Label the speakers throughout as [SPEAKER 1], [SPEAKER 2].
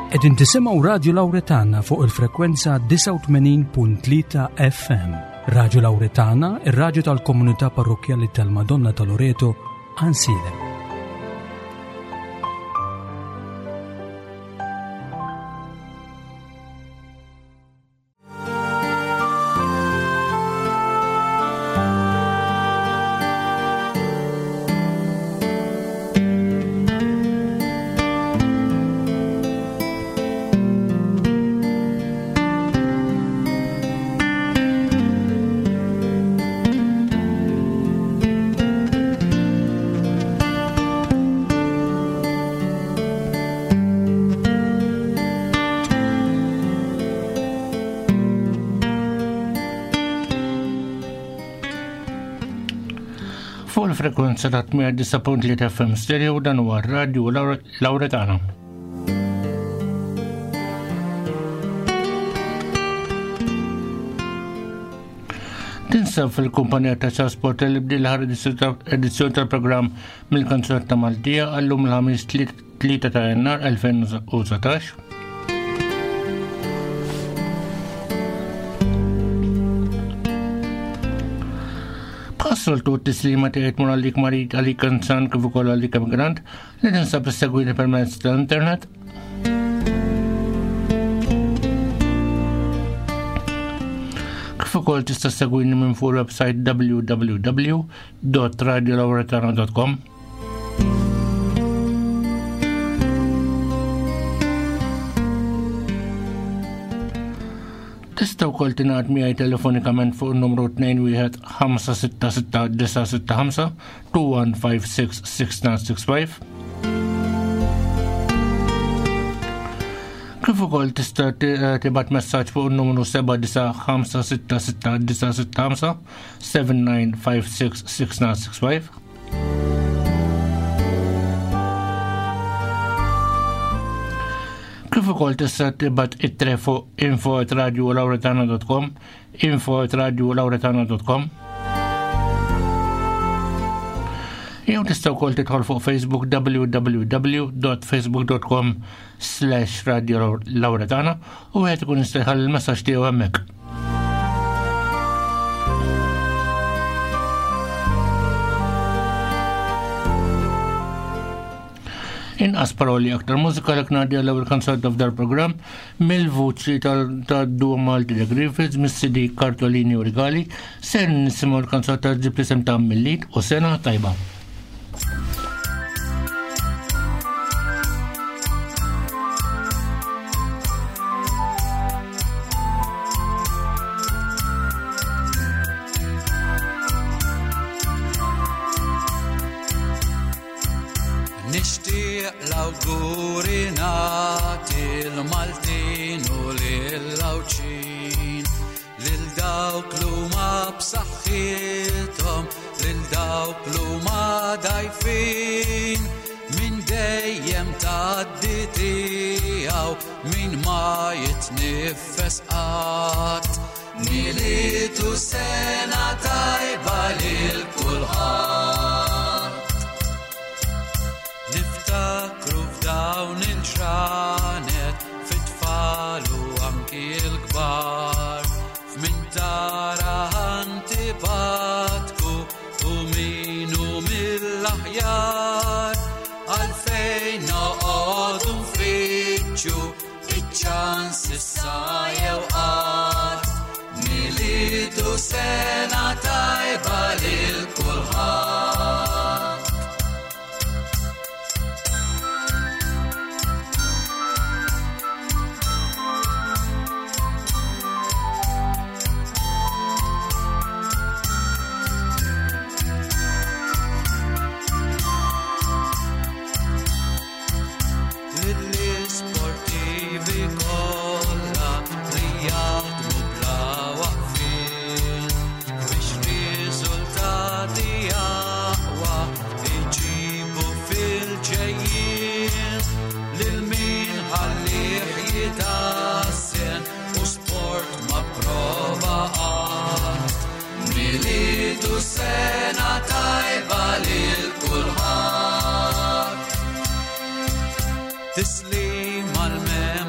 [SPEAKER 1] Qegħdin tisimgħu Radio Lauretana fuq il-frekwenza 89.3 FM. Radio Lauretana, ir-radju tal-Komunità Parrokjali tal-Madonna ta' Loreto, Ansilem.
[SPEAKER 2] Fuq il-frekwenza ta' 89.3 FM stereo dan huwa Radio Lauretana. Tinsab fil-kumpanija ta' trasport li bdil ħar edizzjoni tal-programm mill-Kanzunetta ta' Maltija għallum l-ħamis 3 ta' Jannar 2019. Soltu t-tislima tiegħek mur għalik marit għalik kanzan kif ukoll għalik emigrant li tinsab issegwini permezz tal-internet. Kif ukoll tista' segwini minn fuq il-website www.radiolauretana.com. Tista' wkoll tingħad miegħi telefonikament fuq in-numru 2156695 Kif ukoll tista' tibgħat messaġġ fuq in-numru 79566695 Kif ukoll tista' tibgħat ittre fuq info@radiolauretana.com Jew tista' wkoll tidħol fuq Facebook www.facebook.com/radiolauretana u wieħed ikun jista' jħalli l-messaġġ tiegħu hemmhekk. Inqas paroli aktar mużika li knadja l-ewwel kanzun f'dar programm mill-vuċi tad-duo Malti The Griffiths mis-CD Kartolini u Rigali se nisimgħu l-kanzun ta' ġib l-isem ta' Millit u sena tajba.
[SPEAKER 3] L-awguri nagħti l-Maltin u lill-Lawċin lil dawk l-huma b'saħħithom lil dawk l-huma dgħajfin min dejjem tgħaddi tiegħu min ma jitniffes qatt militu sena tajba lil kulħadd. Niftakru f'dawn il-ġranet fit-tfal u anki l-kbar f'min tara antipatku u minu mill-aħjar għalfejn noqogħdu nfittxu iċ-ċans issa jew qatt militu sena tajba lil kulħadd. Sena tajba lil kulħadd. Tislim għal-mem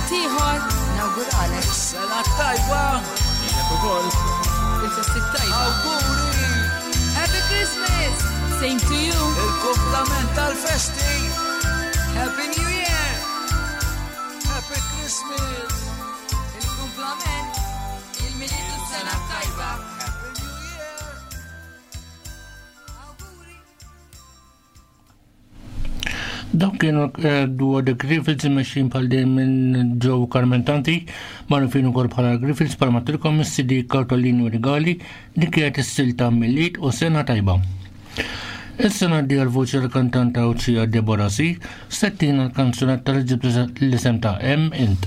[SPEAKER 4] ieħor nawguralek.
[SPEAKER 3] Sena tajba. Jilek ukoll.
[SPEAKER 4] Il-festit tajba.
[SPEAKER 3] Awguri.
[SPEAKER 4] Happy Christmas. Same to you.
[SPEAKER 3] Il-kumplament tal-festi. Happy New Year. Happy Christmas.
[SPEAKER 4] Il-kumplament. Il-militu sena tajba.
[SPEAKER 3] Happy New Year.
[SPEAKER 4] Awguri.
[SPEAKER 2] Dawk kienu duo The Griffiths imexxin bħal din minn Joe Carmentanti, magħrufin ukoll bħala Griffiths bħalma tilkom is-CD Kartolini u Rigali li kienet is-silta mill-Lid u sena tajba. Issa ngħaddi għall-vuċi l-kantanta Uċija Deborah C. settina l-kanzunetta li ġibtu l-isem ta' Int.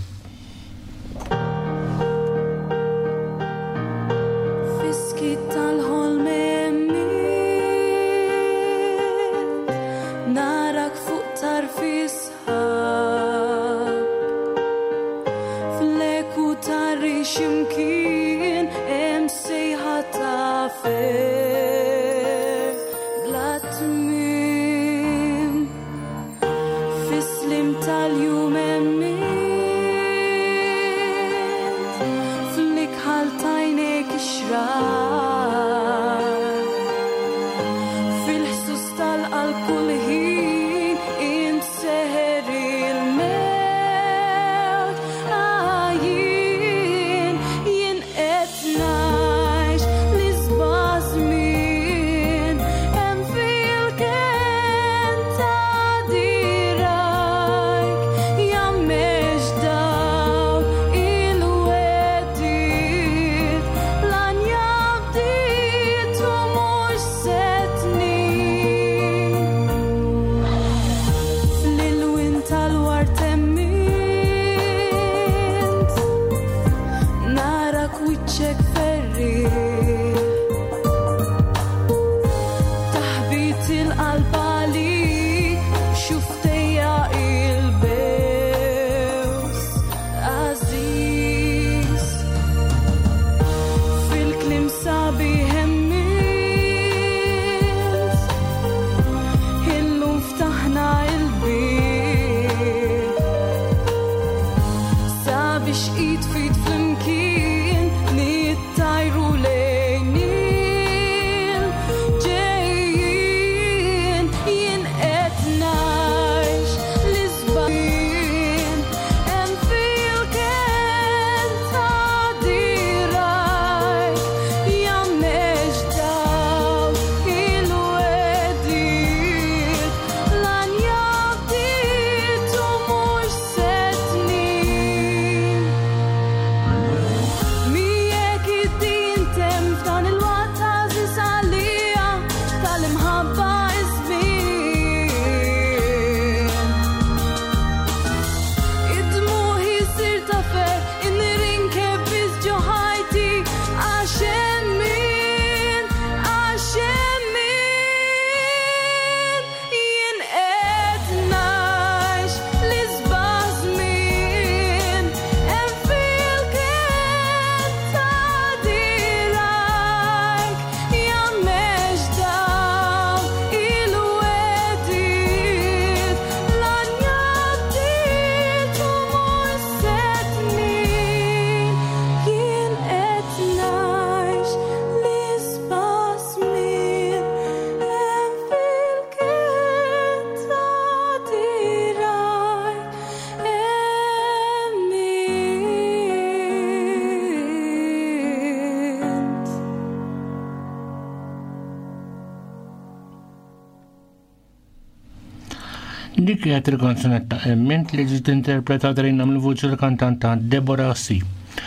[SPEAKER 2] Dik kienet il-kanzunetta Int li ġiet interpretata rejna mill-vuċi l-kantanta Deborah C.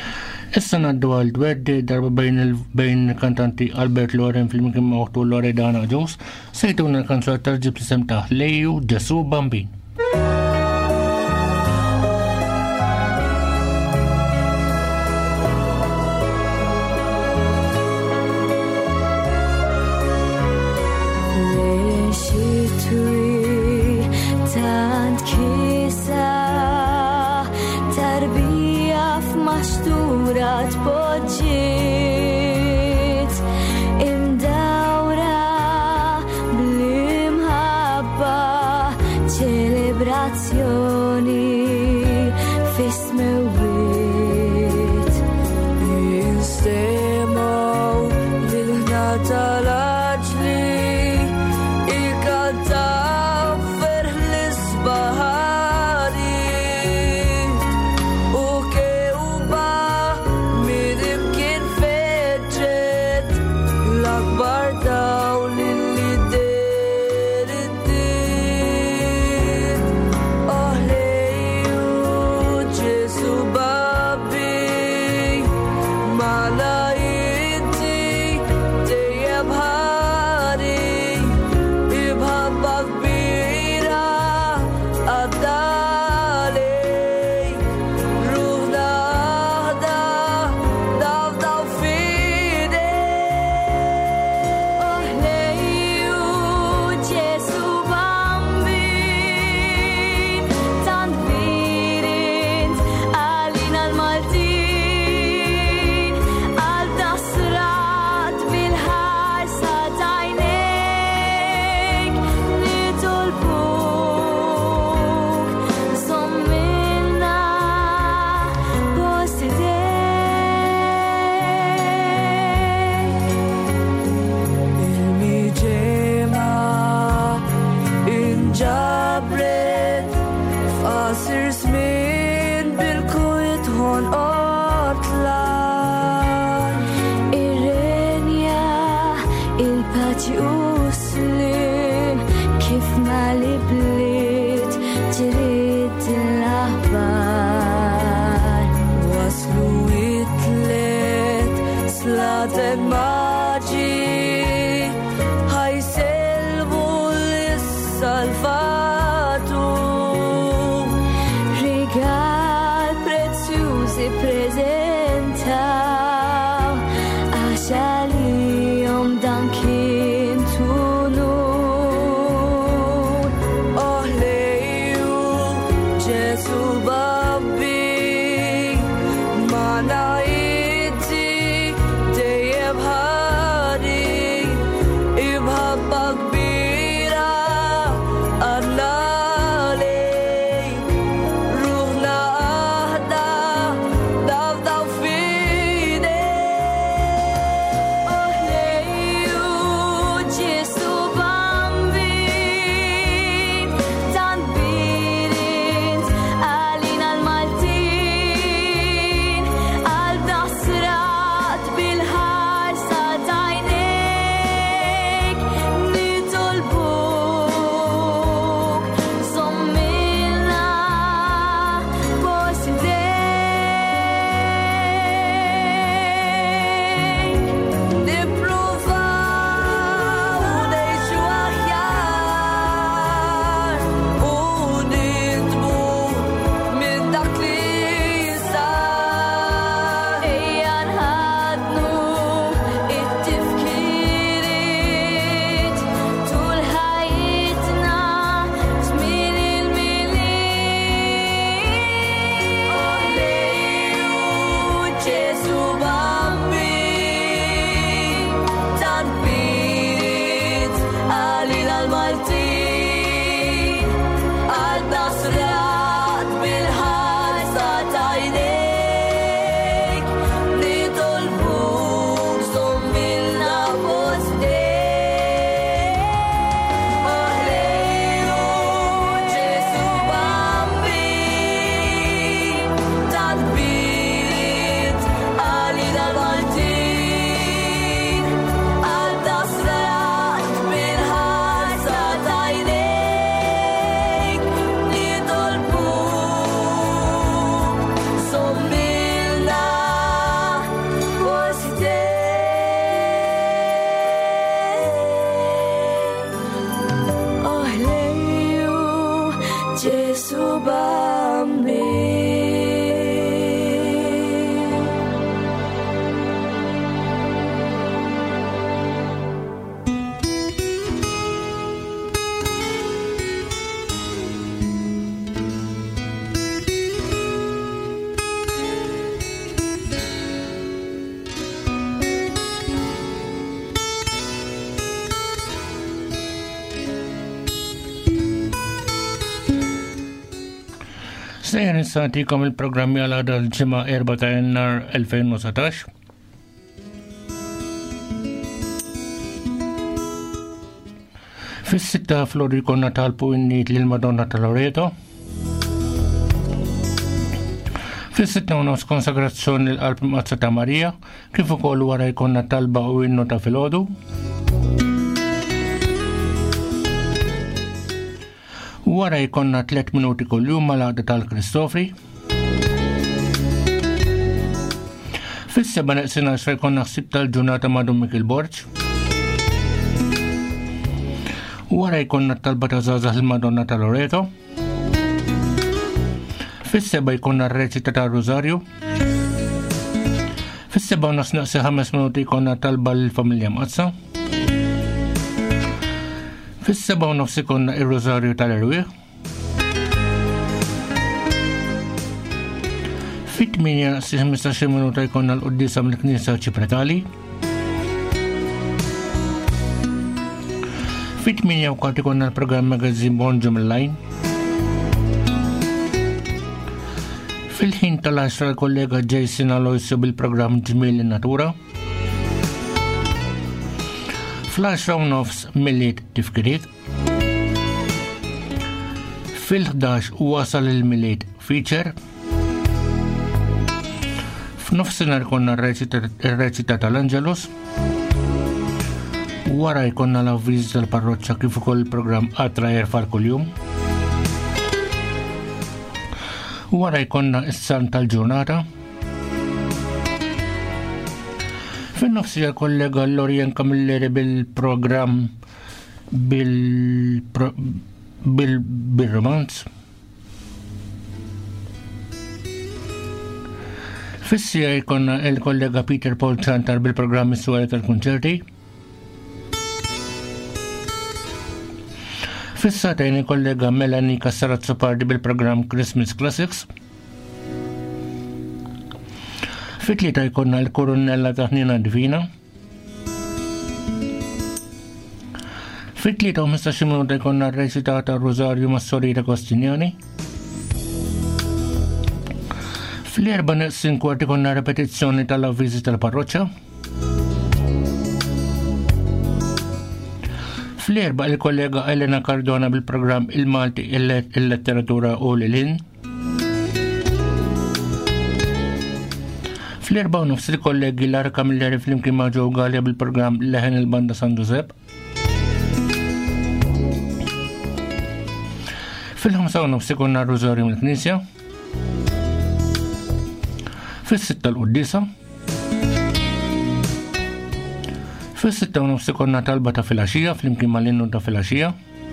[SPEAKER 2] Issa ngħaddu għal dweddi darba bejn il-kantanti Albert Loren fil-mkien mawħtu Loredana Jones sejtuna l-kanzunetta li ġib l-isem ta' Lejju Ġesu Bambin.
[SPEAKER 5] Celebra
[SPEAKER 2] Sejjer nistatikom il-programmi għal għada l-ġimma 4 ta' Jannar 2017. Fis-6 Flori konna talbu innit lil-Madonna ta' Loreto. Fis-6 nofs konsagrazzjoni l-qalb Mazza ta' Marija, kif ukoll wara jkollna talba u innu ta' filgħodu. Wara jkollna 3 minuti kuljum mal-għaqda tal-Kristofri. Fis-7 neqsina jkollna ħsieb tal-ġurnata ma' Dum Mikil Borġ. Wara jkollna talba ta' żgħażagħ il-Madonna ta' Loreto. Fis-7 jkollna r-reċita ta' Rosario. Fis-7 naqsi 5 minuti jkollna talba l-familja Mazza. Fis-7 nofs ikonna ir-Rosario tal-Irwieħ. Fit-8 naqsi 15 minuta jkollna l-Qudiesa mill-Knisja Ċipretali. Fit-8 wkoll ikonna l-programm magazzin Bonġu mill-Lajn. Fil-ħin tal-10 l-kollega Jason Aloisio bil-programm Ġmiel in-Natura. Fl-10 nofs Miliet Tifkiriet. Fil-11 wasal il-Miliet Feature. F'nofsinhar konna r-reċita tal-Angelus. Wara jkollna l-avviż tal-parroċċa kif ukoll il-programm Atra Jerfar kuljum. Wara jkollna is-San tal-ġurnata. Fin-nofsija kollega Lorien Camilleri bil-program bil-romanz. Fissija jkonna il-kollega Peter Paul Chantar bil-programm Is-Suwara tal-Kunċerti. Fissatejn il-kollega Melanie Kassarazzopardi bil-programm Christmas Classics. Fit-tlieta jkonna l-Kurunella Taħnina Divina. Fit-tlieta u 15 minuta jkonna r-recitata Rosario Massorita Costinjani. Fl-4 neqsin kwart ikonna repetizzjoni tal-avviżi tal-parroċċa. Fl-4 il-kollega Elena Cardona bil-programm Il-Malti il-Letteratura u l-Ilin. Fl-4 nofs il-kollegi Lara Camilleri fl-imkien ma' Joe Gallia bil-programm Leħen il-Banda San Giuseppe. Fil-5 nofs ikonna Rosario mill-Knisja. Fis-6 l-Quddisa. Fis-6 nofs ikonna talba ta' filgħaxija fl-imkien mal-innu ta' filgħaxija.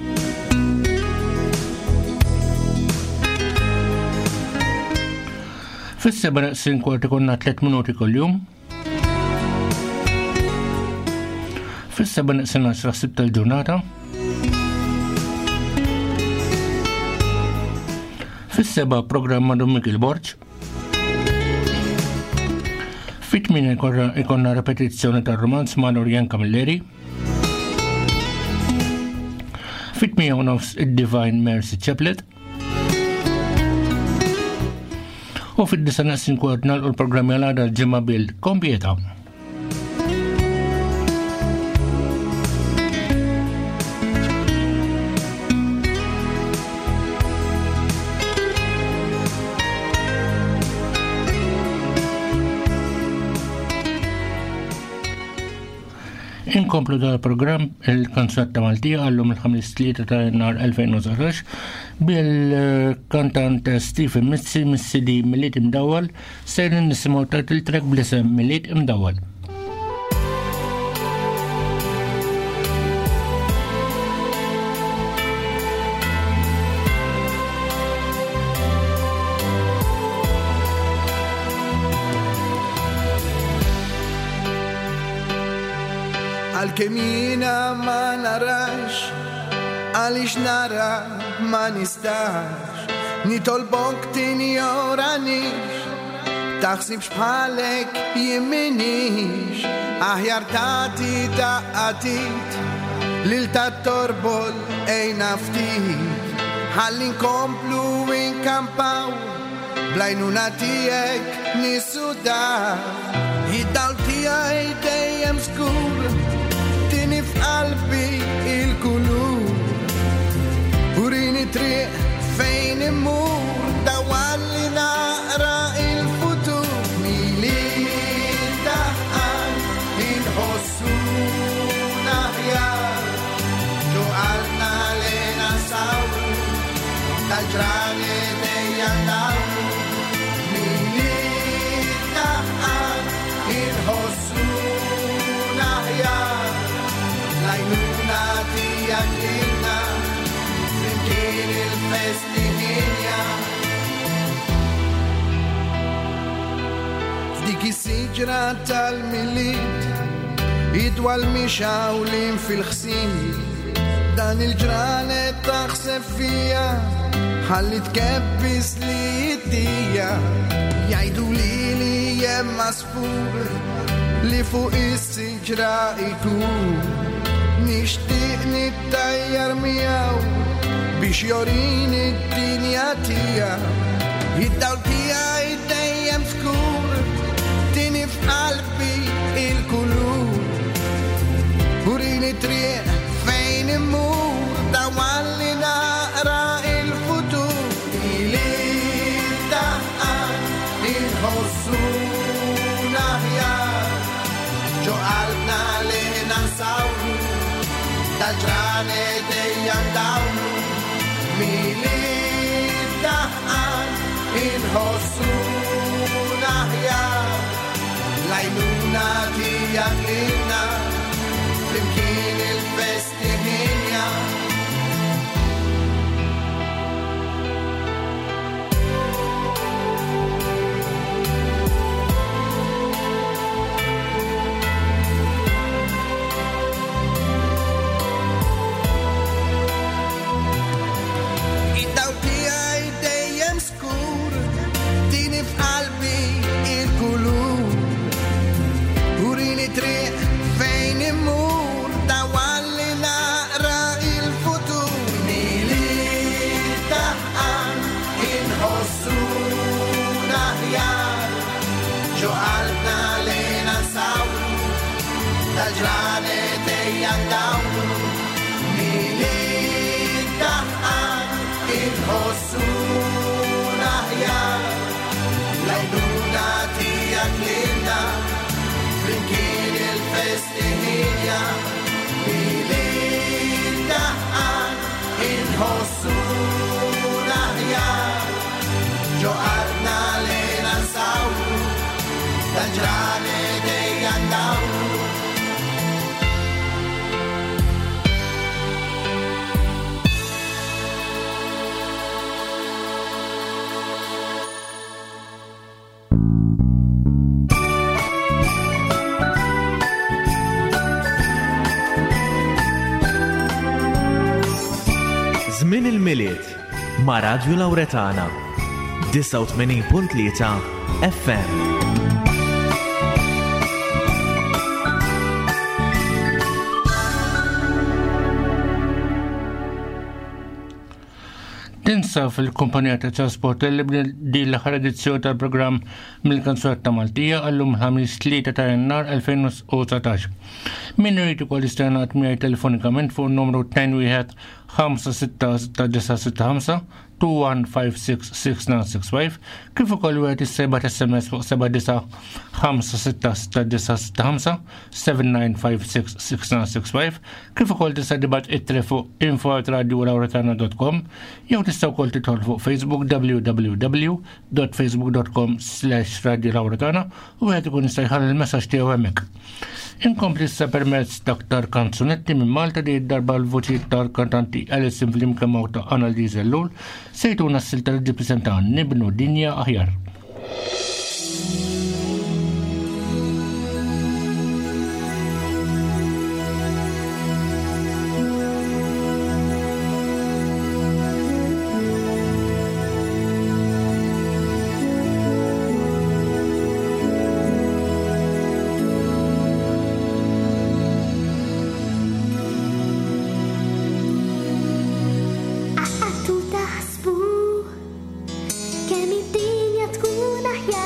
[SPEAKER 2] Fis-7 neqsin kwart ikonna 3 minuti kuljum. Fis-7 neqsin 10 sib tal-ġurnata. Fis-7 programma Dommik il-Borċ. Fit-8 ikonna repetizzjoni tar-romanz ma' Lorien Camilleri. Fit-8 nofs id-Divine Mercy Chaplet. U fit-9 neqsin kwart nagħlqu l-programmi għal-għada l-ġimgħa bil-Kompieta. Inkomplu dal-programm il-kanzunetta Maltija għallum il-5 ta' jannar 2019 bil-kantant Stephen Mizzi mis-CD Miliet Imdawwal sejrin nisimgħu title-track bl-isem Miliet Imdawwal.
[SPEAKER 3] Għal-kemina ma narax, għalix nara ma nistax, nitolbok tinjoranix, taħsibx bħalek jimminix, aħjar tati daqqatit, lil ta' torbol ejna ftit, ħallin komplu inkampaw, blajnuna tijek nisudaw, id-dawl tijaj dejjem skur, f'qalbi il-kulur urini triq fejn immur dawalli naqra il-futur Miliet daħqan inħossuna ħjar ġuqalna lena sawru tal-ġrani dejjem dawru Miliet daħqan inħossuna ħjar lajnuna tijak lilna flimkien il-festiħinja f'dik is-siġra tal-miliet idwa l-mixaw lin fil-ħsin dan il-ġranet taħseb fija ħalli tkebbis li jiddija jgħidu li jem masfur li fuq is-siġra ikun nishtiq nittajjar miegħu biex jorini d-dinja tiegħu id-dawl tiegħi dejjem skur tini f'qalbi il-kulur urini triq fejn immur dawalli naqra il-futur Miliet daħqan inħossuna ħjar ġoqalna lena nsawru tal-ġrani dejjem dawru Miliet daħqan inħossuna ħjar lajnuna Luna tijak lilna flimkien il-festi ħinja triq fejn immur dawal li naqra il-futur Miliet taħqan inħossuna ħjar ġo qalbna li nansawru tal-ġranet ejja ndawru Miliet taħqan inħossuna ħjar l-għajnuna tijak lilna flimkien il-festiħinja Miliet taħqan inħossuna ħjar ġo qalbna li nansawru tal-ġranet ejja ndawru
[SPEAKER 5] Żmien il-miliet ma' Radju Lawretana 89.3 FM.
[SPEAKER 2] Tinsa fil-kumpanija ta' trasport li bdi l-aħħar edizzjoni tal-programm mill-Kanzunetta Maltija għallum ħamis 3 ta' Jannar 2019. Min irid ukoll jistgħinat miegħi telefonikament fuq numru 215-66965 2156-6965 kif ukoll wieħed issejba SMS fuq 7956-6965 7956-6965 kif ukoll tista' tibgħat ittra fuq info@radiolawretana.com jew tista' wkoll tidħol fuq Facebook www.facebook.com/radiolawretana u wieħed ikun jista' jħalli l-messaġġ tiegħu hemmhekk. Inkompli issa permezz daktar kanzunetti minn Malta li darba l-voċi tal-kantanti Alison flimkien mawta Anna Diesellul sejtuna s-silta l-rappresentant nibnu dinja aħjar.
[SPEAKER 6] Kemm id-dinja tkun aħjar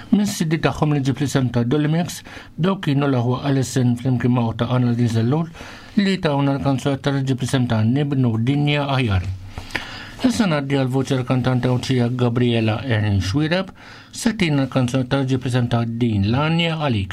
[SPEAKER 2] Mis-siddi tagħhom li ġib li senta Dolomix, dawk kienu l-aħwa Alison flimkien ma' ta' Anna Dizellul li tawna l-kanzunetta li ġib li senta Nibnu Dinja Aħjar. Issa ngħaddi għal-voċi l-kantanta uċija Gabriela Schwireb, settina l-kanzunetta li ġib li senta Din l-Anja Għalik.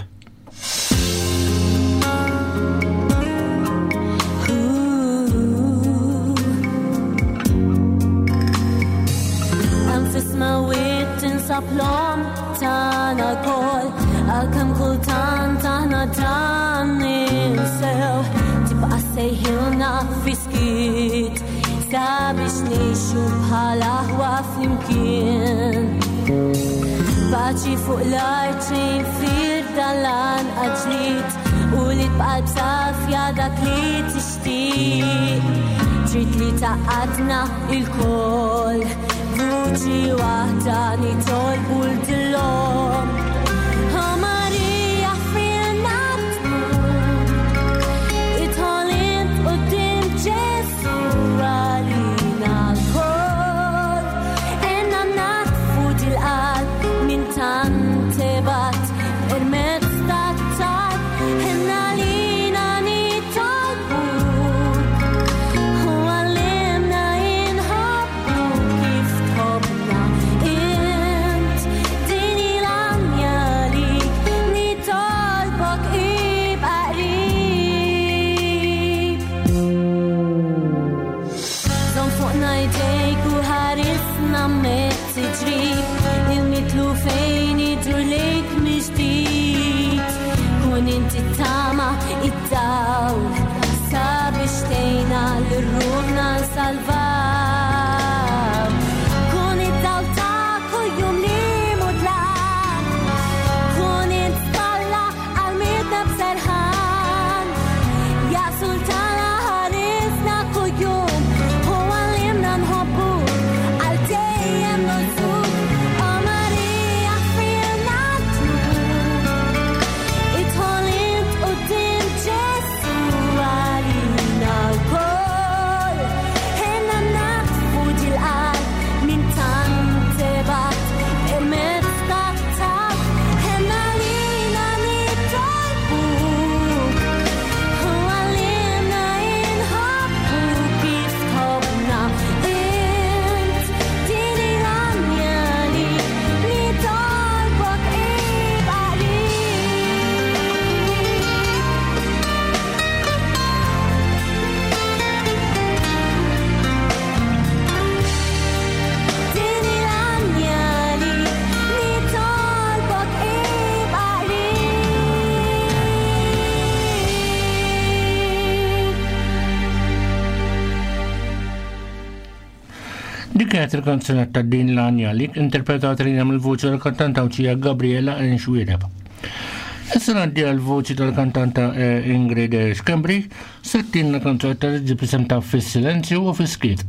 [SPEAKER 6] Saplom tana kol Għal-kem kultan tana dan ninsew Tibqa sejħilna fiskit Sabiex nixu bħala ħwa flimkien Baċi fuq l-arċin fir dalan għadġlit U li tbqa b'safja dak li tixtiq Trid li taqadna il-kol Vuċi waħda nitolbu l-dillom Marija fil-natmu Itħolint u dim ġesu għalina l-kol Enna natfu dil-qalb min tantebat Il-mezz tat-tar Enna lina nitolbu fejn idru lejk miġdijt Kun inti tama id-dawl Sabiex tejna l-ruħna salvaw Kun id-dawl ta' kull jum li mudla Kun id-talla għal-midna b'serħan Ja sultana ħarisna kull jum U għallimna nħobbu għal-tejjem nuzzu
[SPEAKER 2] Dik kienet il-kanzunetta Din l-Anja Għalik, interpretata li mill-voċi tal-kantanta uċija Gabriela Schwireb. Issa ngħaddi għal-voċi tal-kantanta Ingrid Schembri, settina kanzunetta li ġib isem ta' Fis-silenzju u fis-skiet.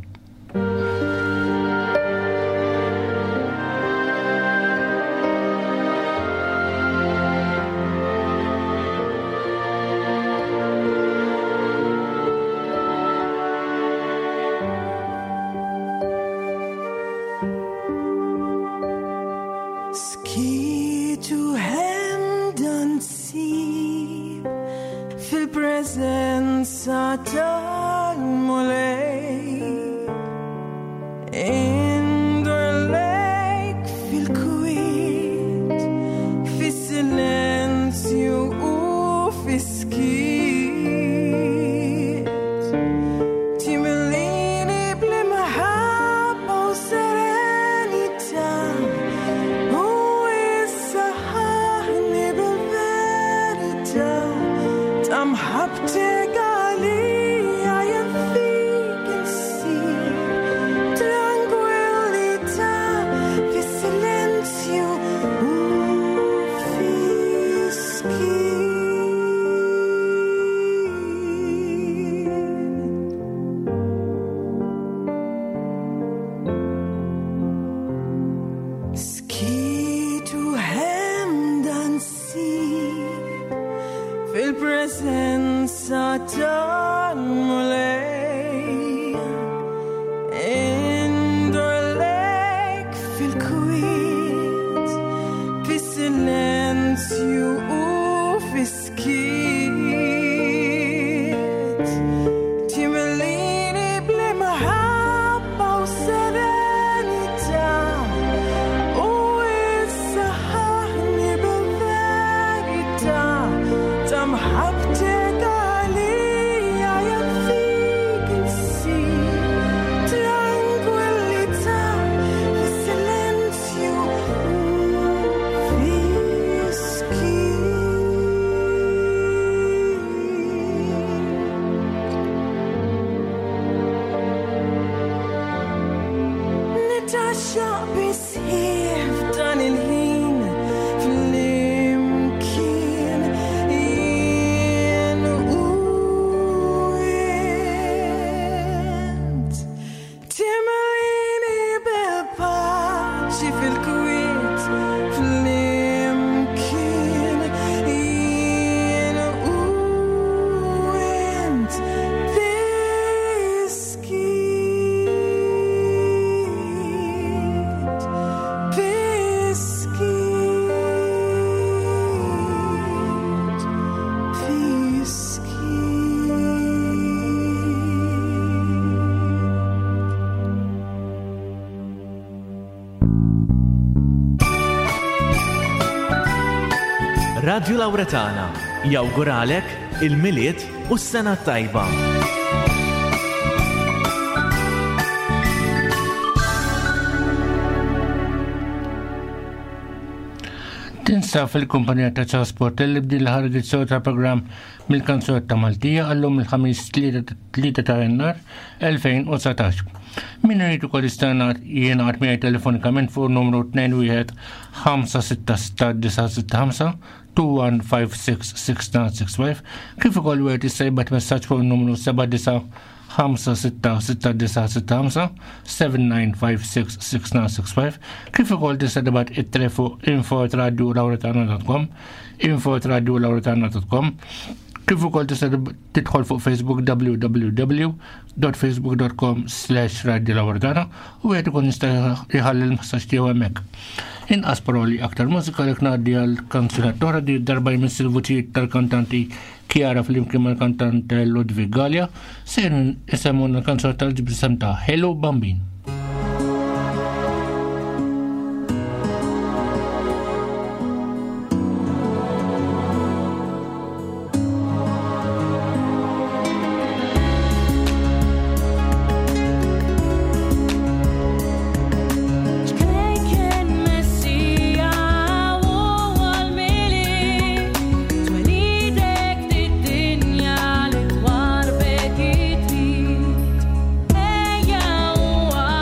[SPEAKER 7] Fis الشعب يسير فضل الهين في اليمكن ينقوينت تمليني بالباجي في الكويت في اليمكن ينقوينت
[SPEAKER 5] Radio Lauretana jawguralek il-miliet u s-sena tajba.
[SPEAKER 2] Tinsa fil-kumpanija ta' trasport li bdi l-ħarġit sew ta' programm mill-Kanzunetta ta' Maltija għallum il-ħamis 3 ta' Jannar 2019. Min rrid ukoll jistgħu jingħaqad miegħi telefonikament fuq numru 21 566 2156-6965 kif ukoll wieħed jista' jibgħat messaġġ fuq numru 79 566-6965 kif ukoll tista' tibgħat ittra fuq info@radiolauretana.com kif ukoll tista' tidħol fuq Facebook www.facebook.com/radiolauretana u wieħed ikun jista' jħalli l-messaġġ tiegħu hemmhekk. Inqas paroli aktar mużika li ngħaddi għall-kanzunetta oħra di darba jmiss il-vuċijiet tal-kantanti Chiara fl-imkien mal-kantant Ludwig Gallia se isemmu l-kanzunetta tal-ġibrisem ta' Hello Bambin.
[SPEAKER 6] Ella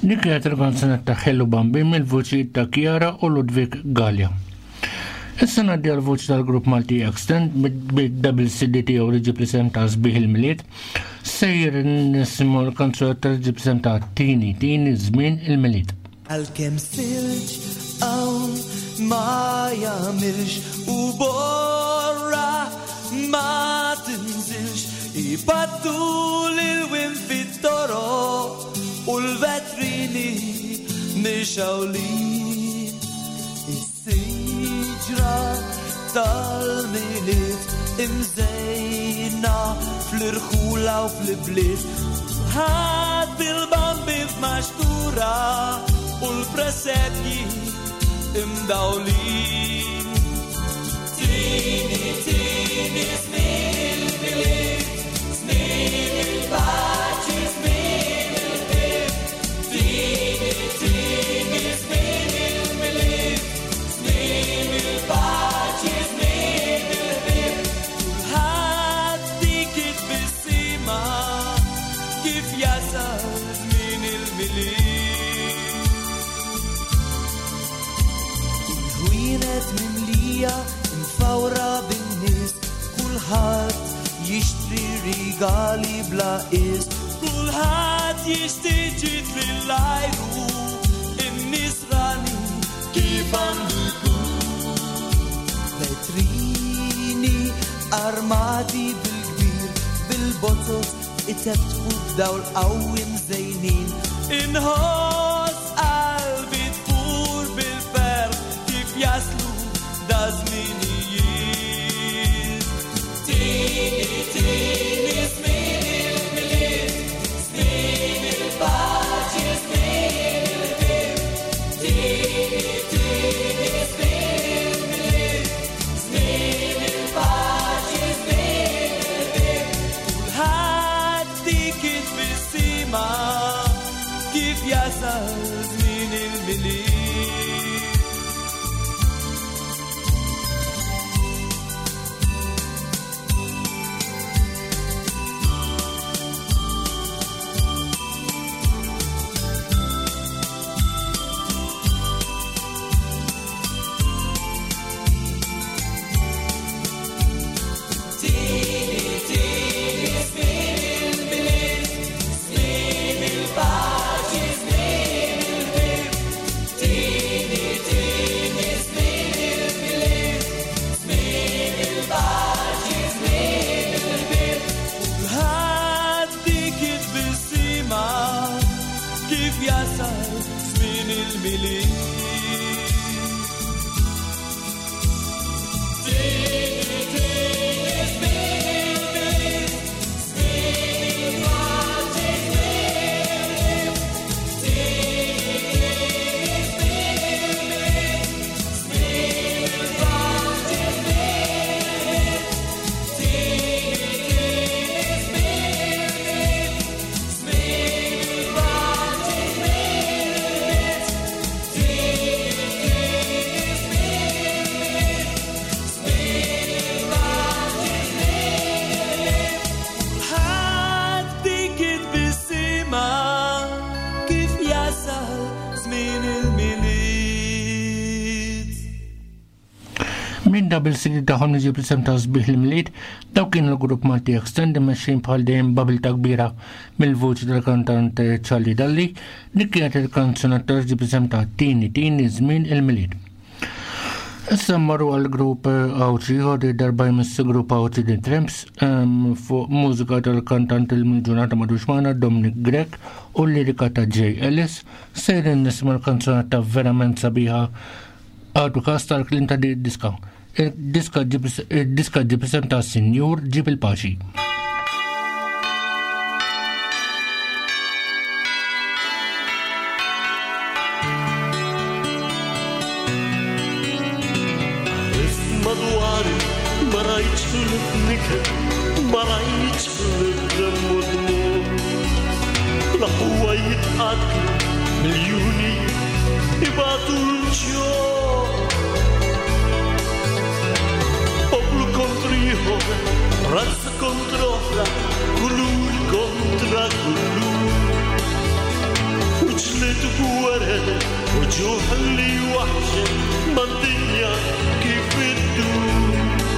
[SPEAKER 2] Nikkiet il-kanzunet ta' Hello Bambi mill-vuċi ta' Chiara u Ludwig Gallia. Issa ngħaddi għal-vuċi tal-grupp Malti Extend bid-double CD tiegħu li ġib l-isem ta' Sbieħ il-Miliet, sejjer nisimgħu l-kanzunet ta' ġib l-isem ta' Tini Żmien il-Miliet.
[SPEAKER 3] Għal-kem silġ hawn ma jagħmilx u borra ma tinżilx ibaddu lil-wim fit-toroq u l-vetrini mixawlin is-siġra tal-miliet imżejna fl-irħula u fl-bliet ħadd il-bambi f'maxtura u l-preseppji imdawlin Tini żmien il-miliet żmien il-paċi żmien il-ħbieb Tini żmien il-miliet żmien il-paċi żmien il-ħbieb kulħadd dik it-bissima kif jasal żmien il-miliet Ħwienet mimlija mfawra bin-nies kulħadd jixtri rigali bla qis kulħadd jixtieġ lill-ajru in-nies rani kif għandu jkun vetrini armati bil-kbir bil-botot itebtfu b'dawl qawwi mżejnin inħoss qalbi tfur bil-ferħ kif jaslu da żminijiet Tini żmien il-miliet żmien il-paċi żmien il-ħbieb Tini żmien il-miliet żmien il-paċi żmien il-ħbieb kulħadd dik it-bissima kif jasal żmien il-miliet
[SPEAKER 2] Min double CD taħom niġib l-isem ta' Sbieħ il-Miliet, daw kien l-grupp Malti Extend imexxin bħal dejjem babilta kbira mill-vuċi tal-kantant Charlie Dalli li kienet il-kanzunet ta' ġib l-isem ta' Tini Żmien il-Miliet. Issa marru għal-grupp Awċi ħodi darba jmissi grupp Awċi The Tramps fuq mużika tal-kantant il-ġurnata madwixmana Dominic Grek u l-lirika ta' Jay Ellis sejrin nisma l-kanzunet ta' verament sabiħa Outcast tal-Klinta di diska. Diska ġib isem ta' Sinjur ġib il-paċi.
[SPEAKER 8] Madwari ma rajtx fil-nikel ma rajtx fil-remmu l-ħuwa jitqatlu miljuni ibatu l-ġo poplu kontriħor razza kontra kulur kontra kulur uċlet ħalli waħġek mad-dinja kif iddur.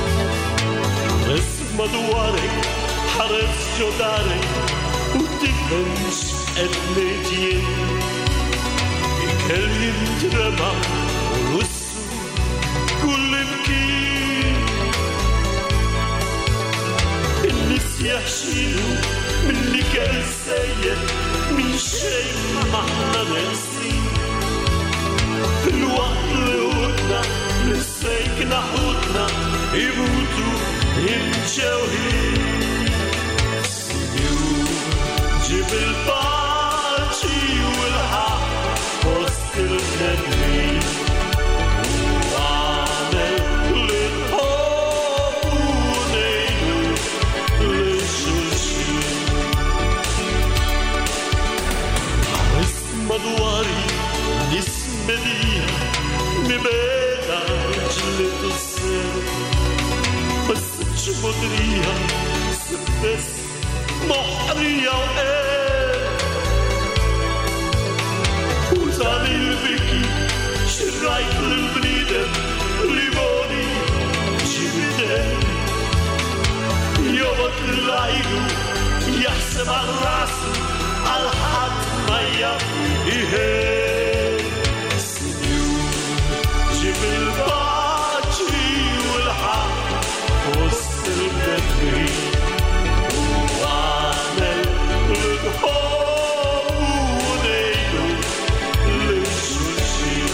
[SPEAKER 8] Isma dwarek, ħares ġodarek u tifhemx qed ngħid ikel jintrema u lussu kull imkien. In-nies jaħxilu milli kell sejjed min xejn maħna neqsin. Fil-waqt li ħudna l-sejkna ħudna imutu imġewħin. Sinjur ġib il-paċi u l-ħaq fost il-bnedmin u għamel l-ħobb u nejlu l-xulxin. Madwari nismedija mibeda ġletu s-ser bas ċmodrija s-bes moħrija u użan il-biki xirrajt l-bnidem limoni ġibidem jobot l-lajlu jaħseb għal-rasu għal-ħad ma jaffiħed. Sinjur ġib il-paċi u l-ħaq fost il-bnedmin u għamel l-ħobb u nejlu l-xulxin.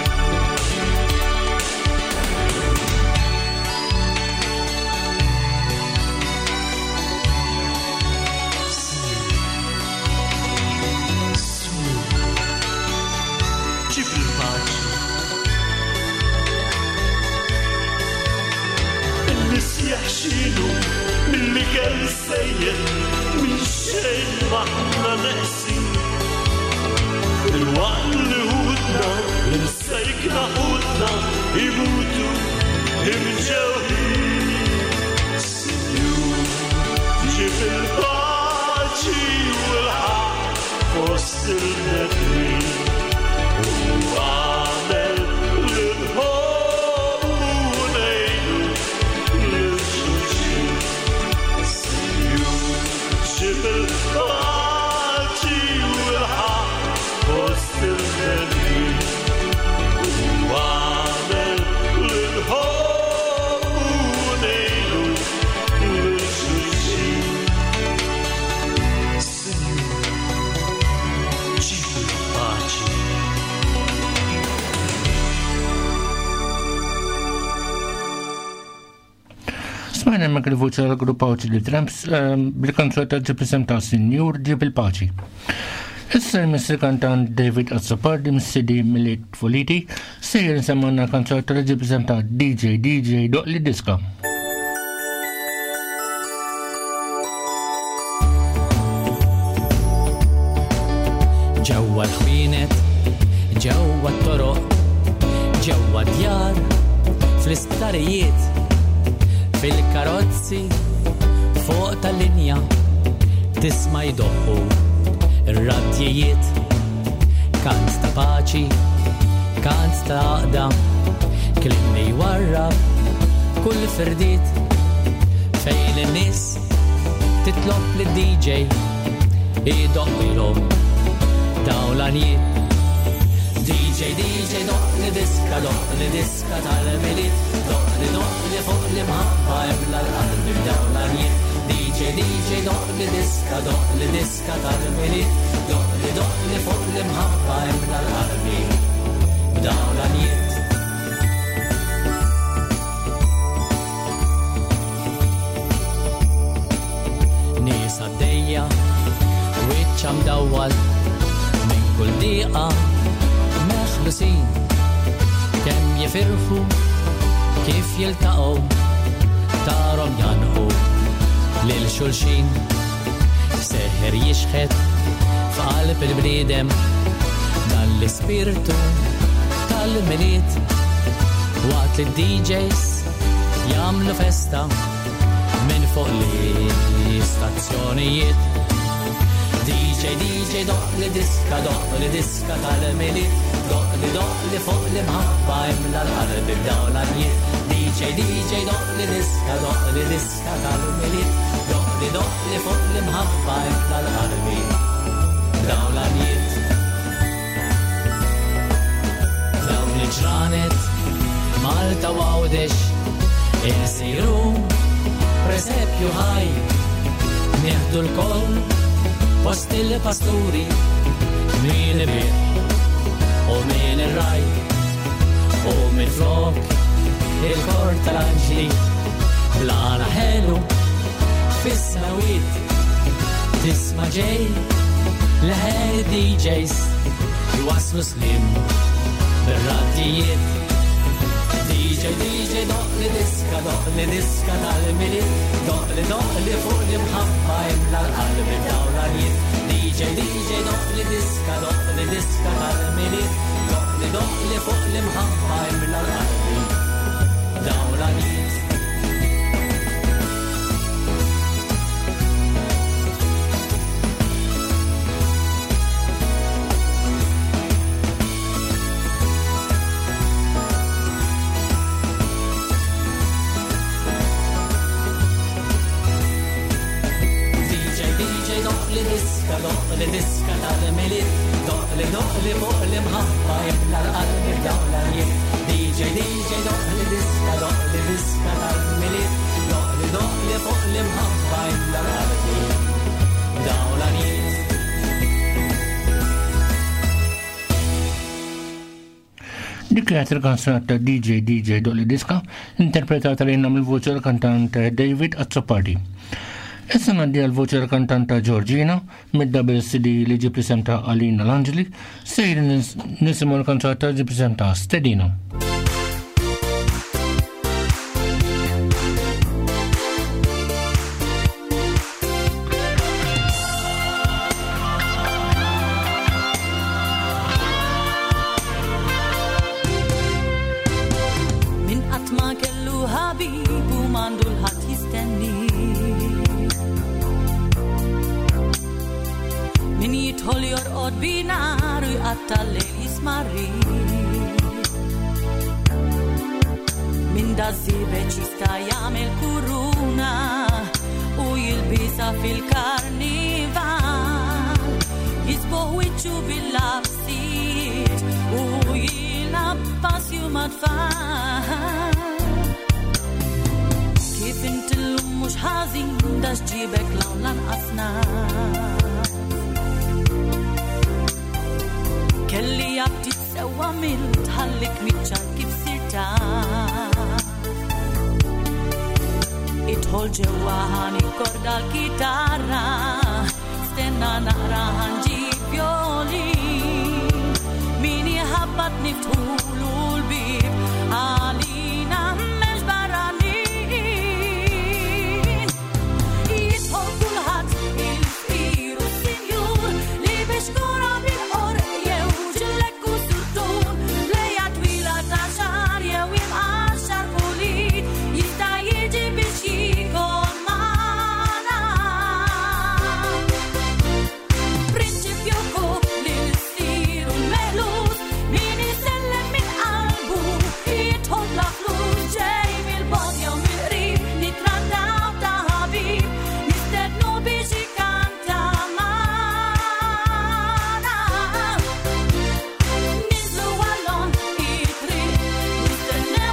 [SPEAKER 8] Jaħxilu milli kell sejjed min xejn maħna neqsin. Il-waqt li ħudna l-sejkna ħudna imutu imġewħin. Sinjur ġib il-paċi u l-ħaq fost il-bnedmin u għamel l-ħobb u nejlu l-xulxin. Sinjur ġib il-paċi u l-ħaq fost il-bnedmin u għamel l-ħobb u nejlu l-xulxin. Sinjur ġib il-paċi.
[SPEAKER 2] Smajna mek il-voċa l-grupp Paċi li Tramps bil-kanzuna ta' ġib ta' Sinjur ġib il-paċi. Issa l-Mr. Kantant David Azzopardi mis-CD Miliet Foliti se jinsemmanna kanzuna ta' ġib ta' DJ doq li diska.
[SPEAKER 9] ġewwa l-ħwienet, ġewwa t-toroq, ġewwa djar, fl-istarijiet, fil-karozzi, fuq tal-linja, tisma' jdoqqu ir-radjijiet, kant ta' paċi, kant ta' għaqda, kliem li jwarrab kull firdiet, fejn in-nies titlob lid-DJ idoqqilhom dawlanijiet. DJ doq li diska tal-miliet, doq li fuq li maħba ebla l-qalbi dawlanijiet. DJ doq li diska tal-miliet, doq li fuq li maħba ebla l-qalbi dawlanijiet. Nies għaddejja, wiċċa mdawwal, minn kull dieqa meħlusin, kemm jifirħu kif jiltaqgħu, tarhom janħu lil xulxin. Seħħer jixħet f'qalb il-bniedem dan l-ispirtu tal-miliet, waqt li d-DJs jagħmlu festa minn fuq l-istazzjonijiet. DJ doq li diska tal-miliet, doq li fuq li mħabba imla l-qalbi b'dawlanijiet. DJ doq li diska tal-miliet, doq li fuq li mħabba imla l-qalbi b'dawlanijiet. Dawn il-ġranet Malta Għawdex insiru presepju ħaj, nieħdu l-koll post il-pasturi, min il-bir u min il-raj, u min flok il-kor tal-anġli, blana ħelu fis-snawit, tisma ġej leħer DJs jwaslu slim bir-raddijiet. DJ doq li diska tal-miliet, doq li fuq li mħabba imla l-qalbi b'dawlanijiet. DJ doq li diska tal-miliet, doq li fuq li mħabba imla l-qalbi b'dawlanijiet. Li diska tal-miliet, doq li fuq li mħabba imla l-qalbi b'dawlanijiet. DJ doq li diska tal-miliet, doq li fuq li mħabba imla l-qalbi b'dawlanijiet.
[SPEAKER 2] Dik kienet il-kanzunat ta' DJ doq li diska, interpretata lejna mill-voċi tal-kantant David Azzopardi. Issa ngħaddi għal-voċi tal-kantanta Georgina mid-double CD li ġi presenta Alina L'Angeli, sejri nisimgħu l-kanzunat ta' ġi presenta Stedina.
[SPEAKER 10] Min qatt ma kellu ħabib u m'għandu l-ħadd jistenni, min jidħol jorqod binar u jqatta l-lejl jismarri, min da żiebeġ jista' jagħmel kuruna u jilbisha fil-karnival, jisboħ wiċċu bil-labsiet u jilgħab passju mat-tfal. Kif intillum mhux ħażin da xġibek lawn lanqasna, kelli jabti tsewa mill-tħallik miċċar kif sirta, idħol ġewwa ħanikorda l-kitarra, stenna naqra ħanġib violin, min jħabbat niftħulu l-bib għalina mhux barranin, jidħol kulħadd il-fqir u s-sinjur li biex kura bil-qor jew ġillek u surtur, lejja twila ta' xahar jew imqaxxar pulit, jista' jiġi biex jikol magħna. Prinċipju kuf lil siru l-melus, min isellem min qalbu, jidħol bla flus, ġej mill-bogħod jew mill-qrib, nittrattaw ta' ħabib, nistednu biex ikanta magħna. Niżlu għallon it-triq, nistennew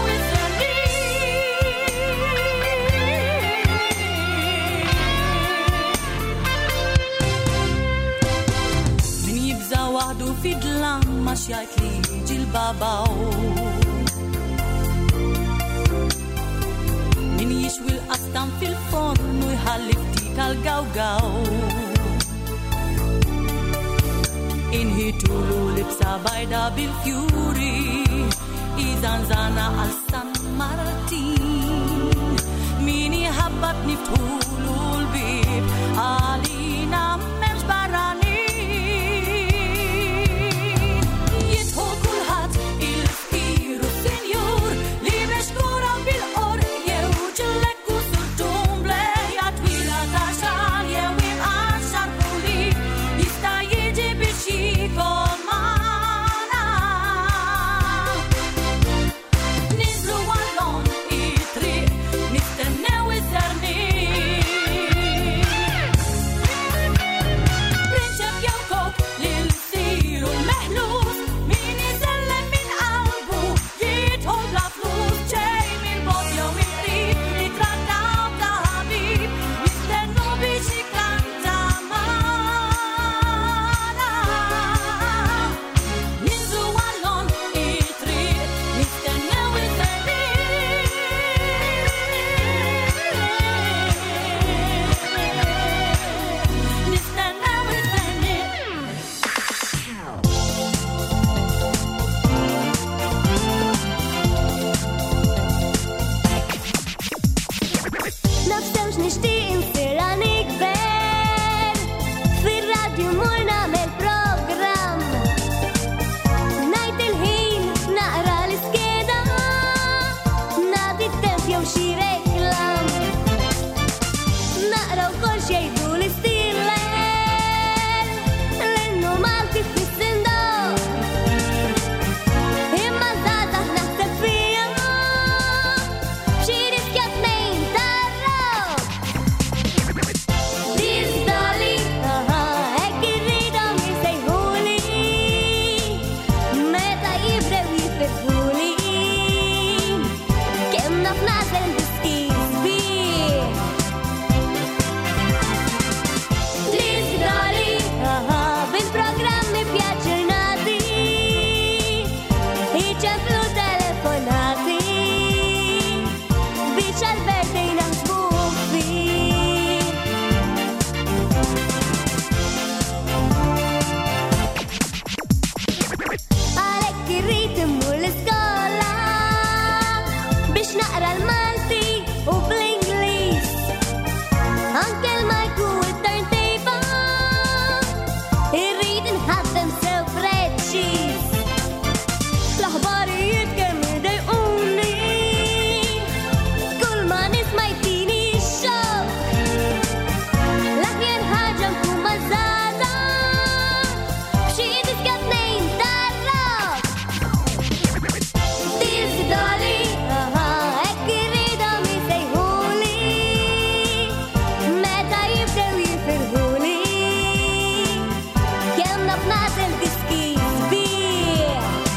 [SPEAKER 10] is-serriq. Min jibża waħdu fid-dlam ma xjajt li jiġi l-babaw, min jixwi l-qastam fil-forn u jħalli ftit tal-gawgaw, inħitulu libsa bajda bil-fjuri, iżanżana għal San Martin, min jħabbat niftħulu l-bib għalina m'hemmx barranin, jidħol kulħadd il-fqir u s-sinjur li biex kura bil-qor jew ġillek u surtum, blejja twila ta' xahar jew imqaxxar pulit,
[SPEAKER 6] nażel biskis bir. L-iżdoli, bil-programmi pjaċernati, iċemplu telefonati, biex għal-birthday naħsbu fih. Għalhekk irrid immur l-iskola biex naqra l-Malti u bl-Ingliż. Anke l-majku u t-turntable irrid inħaddem sew preċiż. L-aħbarijiet kemm idejquni, kull ma nisma' jtini x-xokk. L-aħjar ħaġa nkun mażagħżagħ b'xi diska tnejn tar-rock. L-iżdoli, hekk irridhom isejħuli, meta jibdew jifirħuli, kemm naf nażel biskit bir.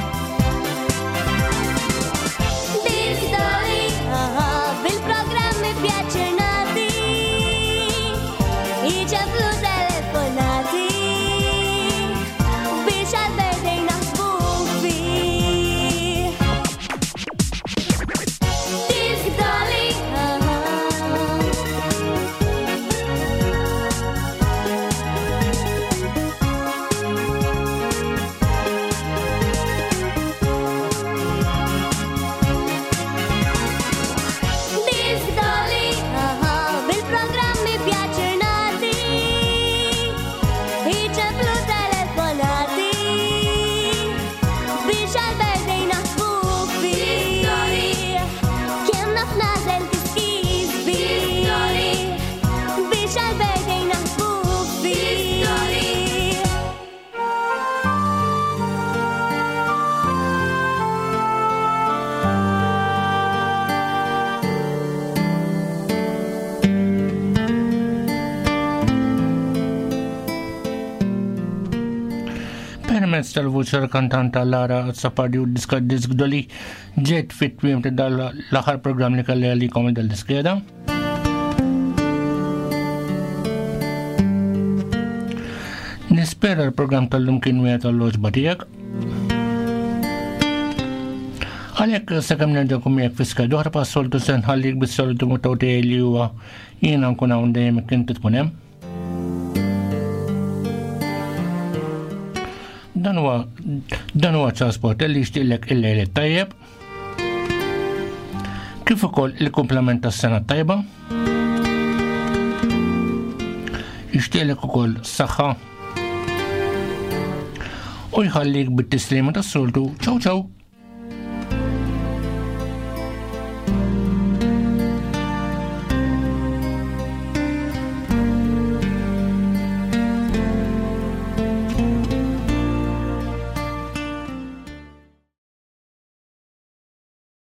[SPEAKER 6] L-iżdoli, bil-programmi pjaċernati, iċemplu telefonati, biex għal-birthday naħsbu fih. L-iżdoli, L-iżdoli, bil-programmi pjaċernati, iċemplu telefonati, biex għal-birthday naħsbu fih. Kemm naf nażel biskis bir, biex għal-birthday naħsbu fih.
[SPEAKER 2] Permezz tal-vuċer kantanta Lara Azzopardi u diska disk doli ġiet fit-twiem ta' l-aħħar programm li kelli għalikom dal-diskeda. Nispera l-programm tal-lum kien wieħed tal-loġba tiegħek. Għalhekk sakemm nerġakom miegħek fi skeda oħra pas-soltu se nħallik bis-solitu mutaw tiegħi li huwa jiena nkun hawn dejjem jekk inti tkun hemm. Dan huwa trasport li jixtieqlek il-lejl tajjeb, kif ukoll il-kumplament tas-sena tajba. Jixtieqlek ukoll saħħa u jħallik bit-tislima tas-soltu. Ciao ciao.